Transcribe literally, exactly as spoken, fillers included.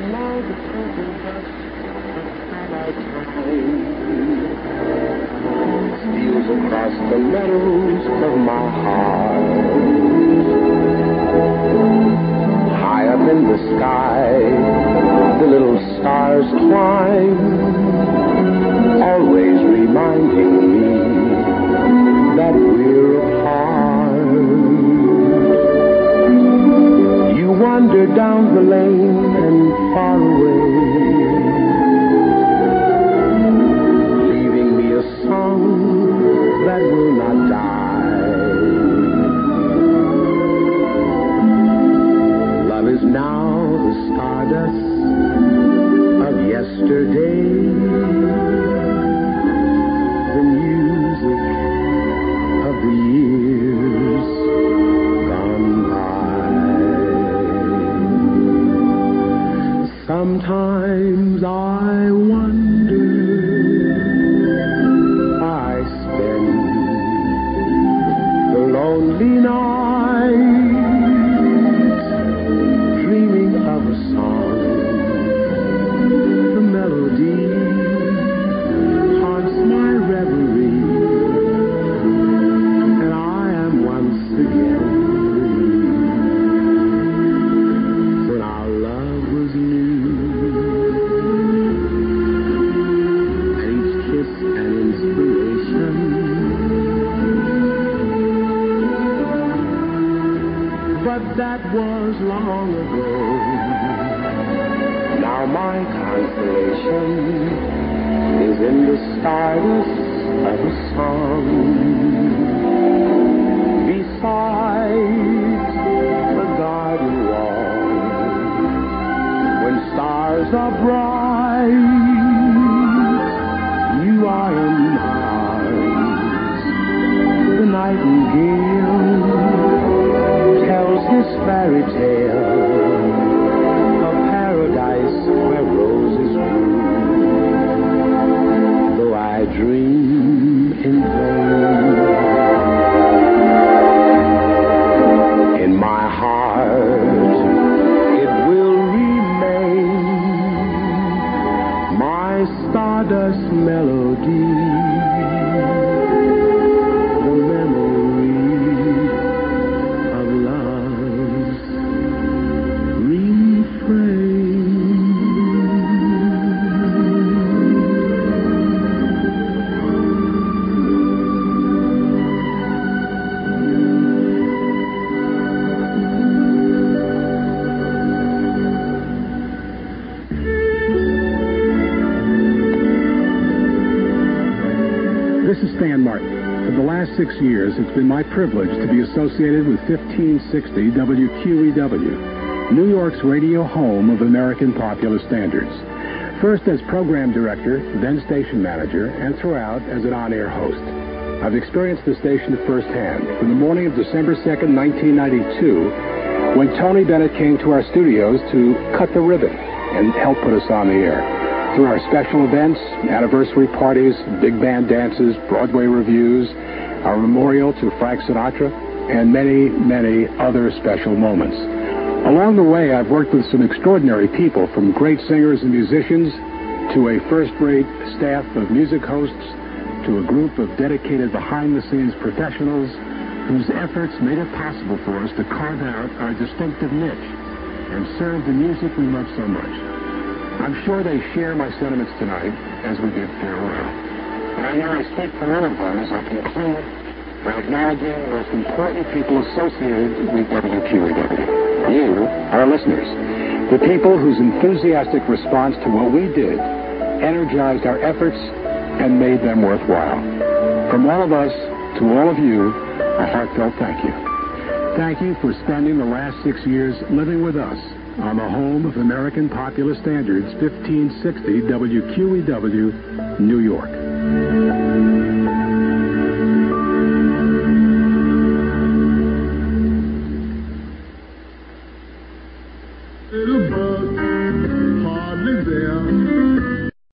now the purple dust of twilight time steals across the meadows of my heart. High up in the sky, the little stars climb, always reminding me that we're apart. You wander down the lane and far away, leaving me a song that will not die. Love is now the stardust of yesterday, the music of the years gone by. Sometimes I wonder I spend the lonely night dreaming of a song. The melody haunts my reverie, and I am once again free. When our love was new, and each kiss an inspiration, but that was long ago. Now my consolation is in the stardust of a song. Beside the garden wall, when stars are bright, you are in my arms. The nightingale tells his fairy tale, a paradise where roses bloom. Though I dream in vain, in my heart it will remain, my stardust melody, the memory of love's refrain. This is Stan Martin. For the last six years, it's been my privilege to be associated with fifteen sixty W Q E W, New York's radio home of American popular standards. First as program director, then station manager, and throughout as an on-air host. I've experienced the station firsthand from the morning of December second, nineteen ninety-two, when Tony Bennett came to our studios to cut the ribbon and help put us on the air. Through our special events, anniversary parties, big band dances, Broadway reviews, our memorial to Frank Sinatra, and many, many other special moments. Along the way, I've worked with some extraordinary people, from great singers and musicians to a first-rate staff of music hosts to a group of dedicated behind-the-scenes professionals whose efforts made it possible for us to carve out our distinctive niche and serve the music we love so much. I'm sure they share my sentiments tonight as we bid farewell. And I know I speak for all of them as I conclude by acknowledging the most important people associated with W Q E W. You, our listeners, the people whose enthusiastic response to what we did energized our efforts and made them worthwhile. From all of us to all of you, a heartfelt thank you. Thank you for spending the last six years living with us on the home of American Popular Standards, fifteen sixty W Q E W, New York. Little bug, hardly there.